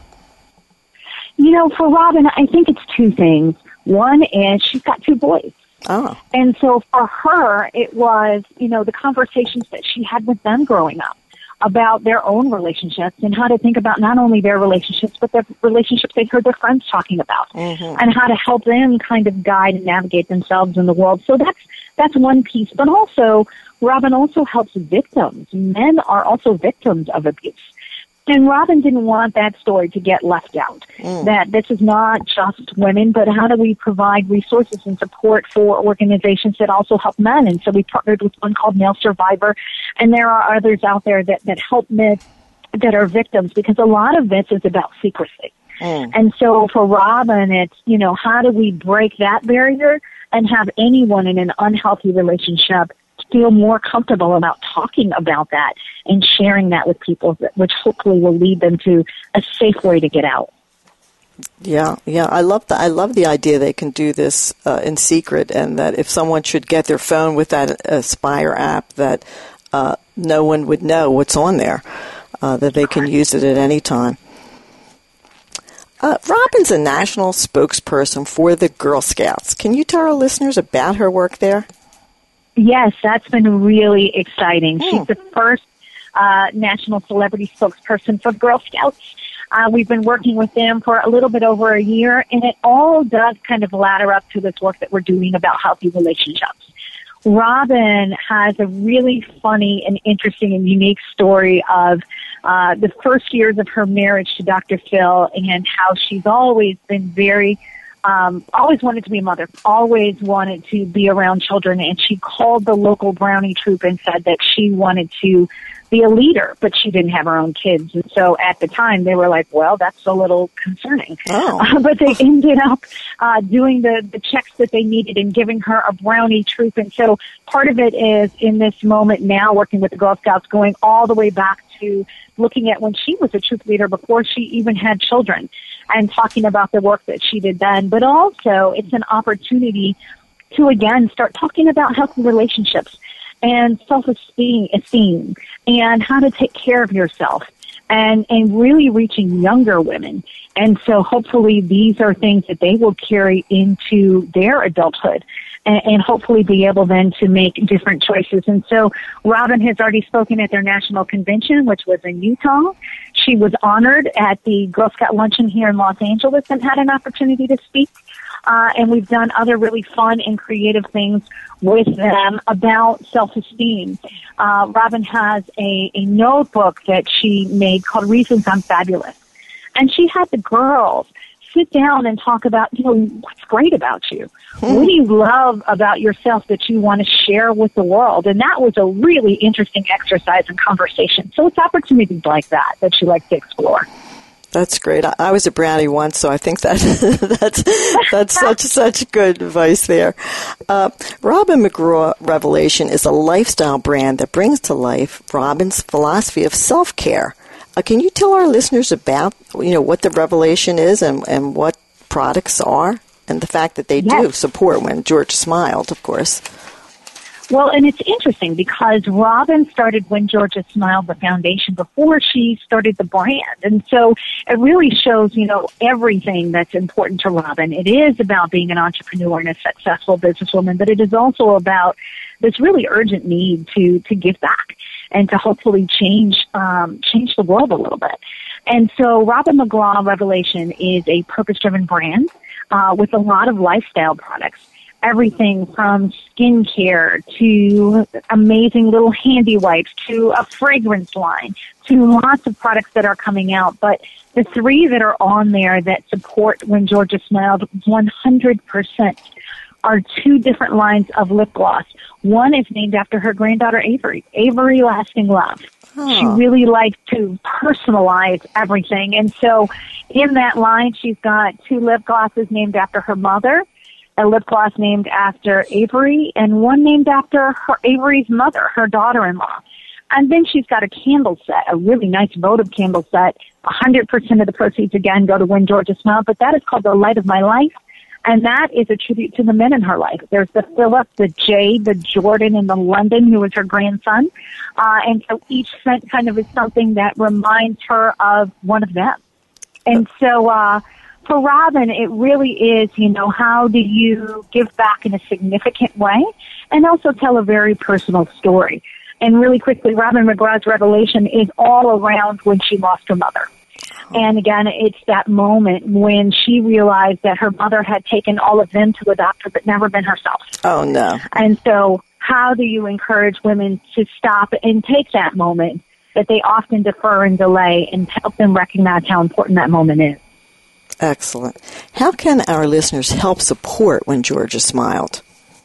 You know, for Robin, I think it's two things. One is she's got two boys. Oh. And so for her, it was, you know, the conversations that she had with them growing up about their own relationships and how to think about not only their relationships, but the relationships they've heard their friends talking about, mm-hmm. and how to help them kind of guide and navigate themselves in the world. So that's, that's one piece. But also, Robin also helps victims. Men are also victims of abuse. And Robin didn't want that story to get left out, mm. that this is not just women, but how do we provide resources and support for organizations that also help men? And so we partnered with one called Male Survivor, and there are others out there that, that help men that are victims, because a lot of this is about secrecy. Mm. And so for Robin, it's, you know, how do we break that barrier and have anyone in an unhealthy relationship feel more comfortable about talking about that and sharing that with people, which hopefully will lead them to a safe way to get out. Yeah, yeah, I love the I love the idea they can do this uh, in secret, and that if someone should get their phone with that Aspire app, that uh, no one would know what's on there, uh, that they can use it at any time. Uh, Robin's a national spokesperson for the Girl Scouts. Can you tell our listeners about her work there? Yes, that's been really exciting. Hmm. She's the first uh, national celebrity spokesperson for Girl Scouts. Uh, we've been working with them for a little bit over a year, and it all does kind of ladder up to this work that we're doing about healthy relationships. Robin has a really funny and interesting and unique story of uh, the first years of her marriage to Doctor Phil, and how she's always been very Um, always wanted to be a mother, always wanted to be around children, and she called the local Brownie troop and said that she wanted to be a leader, but she didn't have her own kids. And so at the time, they were like, well, that's a little concerning. Oh. Uh, but they ended up uh, doing the, the checks that they needed and giving her a Brownie troop. And so part of it is in this moment now working with the Girl Scouts, going all the way back to looking at when she was a troop leader before she even had children, and talking about the work that she did then. But also, it's an opportunity to, again, start talking about healthy relationships and self-esteem esteem, and how to take care of yourself, and, and really reaching younger women. And so hopefully these are things that they will carry into their adulthood, and, and hopefully be able then to make different choices. And so Robin has already spoken at their national convention, which was in Utah. She was honored at the Girl Scout luncheon here in Los Angeles and had an opportunity to speak. Uh, and we've done other really fun and creative things with them about self-esteem. Uh, Robin has a, a notebook that she made called Reasons I'm Fabulous. And she had the girls sit down and talk about, you know, what's great about you? Hmm. What do you love about yourself that you want to share with the world? And that was a really interesting exercise and conversation. So it's opportunities like that that she likes to explore. That's great. I, I was a brownie once, so I think that that's that's such such good advice there. Uh, Robin McGraw Revelation is a lifestyle brand that brings to life Robin's philosophy of self-care. Uh, can you tell our listeners about you know what the Revelation is and, and what products are, and the fact that they yes. do support When Georgia Smiled, of course. Well, and it's interesting because Robin started When Georgia Smiled, the foundation, before she started the brand. And so it really shows, you know, everything that's important to Robin. It is about being an entrepreneur and a successful businesswoman, but it is also about this really urgent need to, to give back and to hopefully change, um, change the world a little bit. And so Robin McGraw Revelation is a purpose-driven brand, uh, with a lot of lifestyle products. Everything from skincare to amazing little handy wipes to a fragrance line to lots of products that are coming out. But the three that are on there that support When Georgia Smiled one hundred percent are two different lines of lip gloss. One is named after her granddaughter, Avery, Avery Lasting Love. Oh. She really likes to personalize everything. And so in that line, she's got two lip glosses named after her mother, a lip gloss named after Avery, and one named after her Avery's mother, her daughter-in-law. And then she's got a candle set, a really nice votive candle set. one hundred percent of the proceeds, again, go to When Georgia Smiled, but that is called The Light of My Life, and that is a tribute to the men in her life. There's the Philip, the Jay, the Jordan, and the London, who was her grandson. Uh, and so each scent kind of is something that reminds her of one of them. And so, uh, for Robin, it really is, you know, how do you give back in a significant way and also tell a very personal story. And really quickly, Robin McGraw's Revelation is all around when she lost her mother. And again, it's that moment when she realized that her mother had taken all of them to a doctor but never been herself. Oh, no. And so how do you encourage women to stop and take that moment that they often defer and delay and help them recognize how important that moment is? Excellent. How can our listeners help support When Georgia Smiled?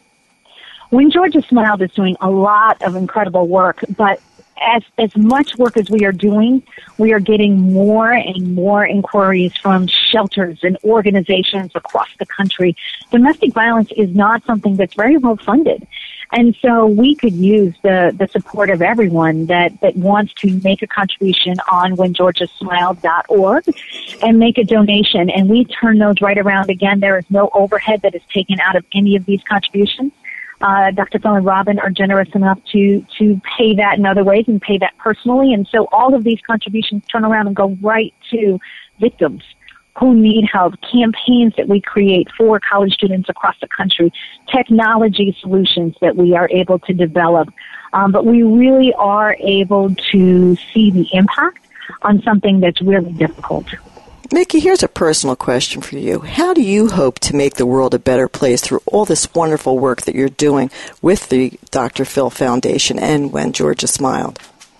When Georgia Smiled is doing a lot of incredible work, but as as much work as we are doing, we are getting more and more inquiries from shelters and organizations across the country. Domestic violence is not something that's very well funded. And so we could use the, the support of everyone that, that wants to make a contribution on when georgia smiled dot org and make a donation. And we turn those right around. Again, there is no overhead that is taken out of any of these contributions. Uh, Doctor Phil and Robin are generous enough to, to pay that in other ways and pay that personally. And so all of these contributions turn around and go right to victims who need help, campaigns that we create for college students across the country, technology solutions that we are able to develop. Um, but we really are able to see the impact on something that's really difficult. Mickey, here's a personal question for you. How do you hope to make the world a better place through all this wonderful work that you're doing with the Doctor Phil Foundation and When Georgia Smiled?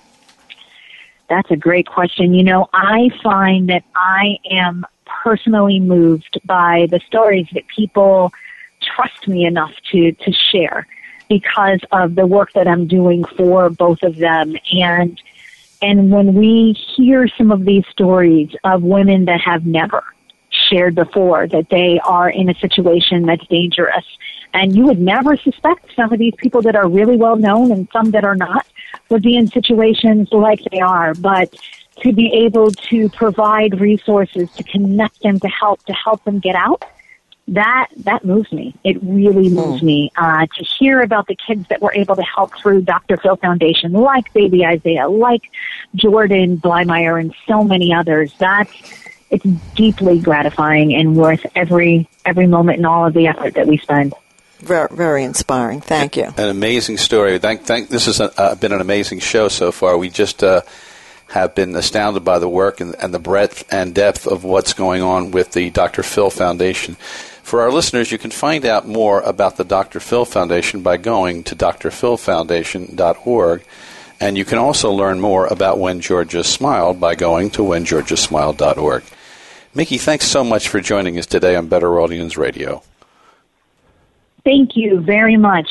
That's a great question. You know, I find that I am personally moved by the stories that people trust me enough to, to share because of the work that I'm doing for both of them. And and when we hear some of these stories of women that have never shared before that they are in a situation that's dangerous, and you would never suspect some of these people that are really well known and some that are not would be in situations like they are, but to be able to provide resources to connect them, to help, to help them get out, that that moves me. It really moves mm. me uh, to hear about the kids that we're able to help through Doctor Phil Foundation, like baby Isaiah, like Jordan Blymeyer, and so many others. That's it's deeply gratifying and worth every every moment and all of the effort that we spend. Very, very inspiring. Thank you. An amazing story. Thank, thank. This has uh, been an amazing show so far. We just uh, have been astounded by the work and, and the breadth and depth of what's going on with the Doctor Phil Foundation. For our listeners, you can find out more about the Doctor Phil Foundation by going to dr phil foundation dot org, and you can also learn more about When Georgia Smiled by going to when georgia smiled dot org. Mickey, thanks so much for joining us today on Better Worldians Radio. Thank you very much.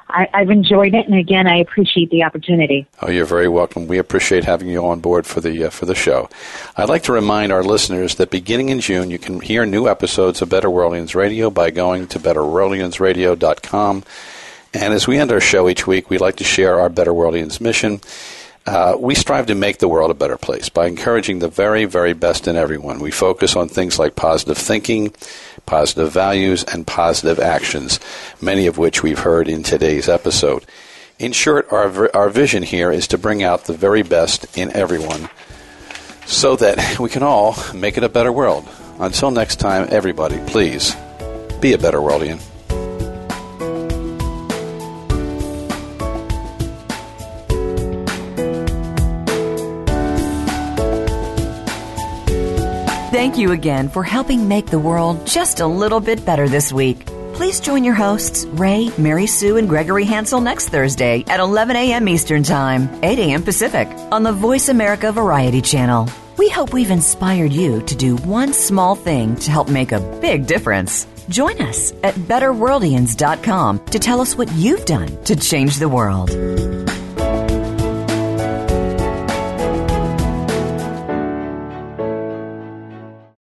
I, I've enjoyed it, and again, I appreciate the opportunity. Oh, you're very welcome. We appreciate having you on board for the uh, for the show. I'd like to remind our listeners that beginning in June, you can hear new episodes of Better Worldians Radio by going to better worldians radio dot com. And as we end our show each week, we'd like to share our Better Worldians mission. Uh, we strive to make the world a better place by encouraging the very, very best in everyone. We focus on things like positive thinking, positive values, and positive actions, many of which we've heard in today's episode. In short, our our vision here is to bring out the very best in everyone so that we can all make it a better world. Until next time, everybody, please be a better worldian. Thank you again for helping make the world just a little bit better this week. Please join your hosts, Ray, Mary Sue, and Gregory Hansel next Thursday at eleven a.m. Eastern Time, eight a.m. Pacific, on the Voice America Variety Channel. We hope we've inspired you to do one small thing to help make a big difference. Join us at better worldians dot com to tell us what you've done to change the world.